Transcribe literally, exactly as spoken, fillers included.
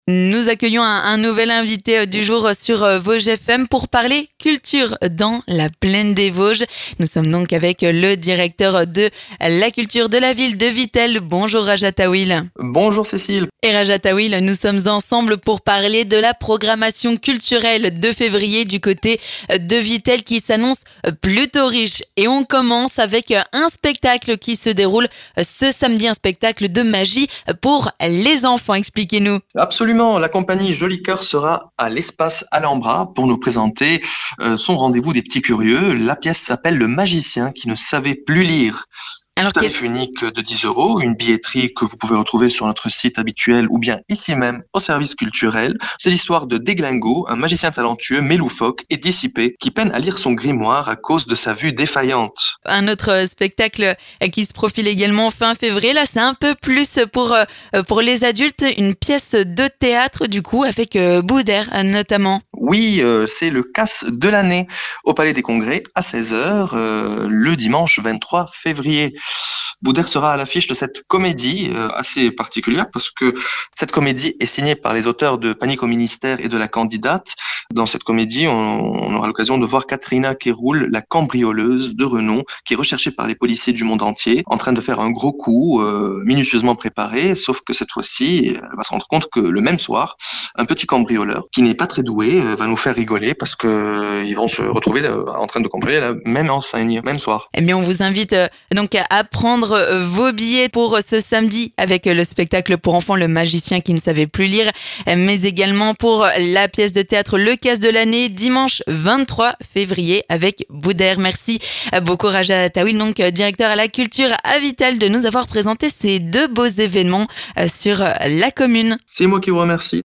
Nous accueillons un, un nouvel invité du jour sur Vosges F M pour parler culture dans la plaine des Vosges. Nous sommes donc avec le directeur de la culture de la ville de Vittel. Bonjour Rajat Awil. Bonjour Cécile. Et Rajat Awil, nous sommes ensemble pour parler de la programmation culturelle de février du côté de Vittel qui s'annonce plutôt riche. Et on commence avec un spectacle qui se déroule ce samedi, un spectacle de magie pour les enfants. Expliquez-nous. Absolument, la compagnie Joli Cœur sera à l'espace Alhambra pour nous présenter euh, son rendez-vous des petits curieux. La pièce s'appelle Le Magicien qui ne savait plus lire. Alors, Tarif unique de dix euros, une billetterie que vous pouvez retrouver sur notre site habituel ou bien ici même au service culturel. C'est l'histoire de Déglingo, un magicien talentueux mais loufoque et dissipé qui peine à lire son grimoire à cause de sa vue défaillante. Un autre spectacle qui se profile également fin février, là c'est un peu plus pour, pour les adultes, une pièce de théâtre du coup avec Boudère notamment. Oui, euh, c'est le casse de l'année au Palais des Congrès à seize heures euh, le dimanche vingt-trois février. Boudère sera à l'affiche de cette comédie euh, assez particulière parce que cette comédie est signée par les auteurs de Panique au ministère et de La candidate. Dans cette comédie, on, on aura l'occasion de voir Katrina Kéroul, la cambrioleuse de renom, qui est recherchée par les policiers du monde entier, en train de faire un gros coup euh, minutieusement préparé, sauf que cette fois-ci, elle va se rendre compte que le même soir, un petit cambrioleur, qui n'est pas très doué, euh, va nous faire rigoler parce que euh, ils vont se retrouver euh, en train de cambrioler la même enseigne, même soir. Eh bien, on vous invite euh, donc à prendre euh, vos billets pour ce samedi avec euh, le spectacle pour enfants Le Magicien qui ne savait plus lire, euh, mais également pour la pièce de théâtre Le Casse de l'année, dimanche vingt-trois février avec Boudère. Merci beaucoup Rajat Awil, donc euh, directeur à la culture à Vittel, de nous avoir présenté ces deux beaux événements euh, sur euh, la commune. C'est moi qui vous remercie.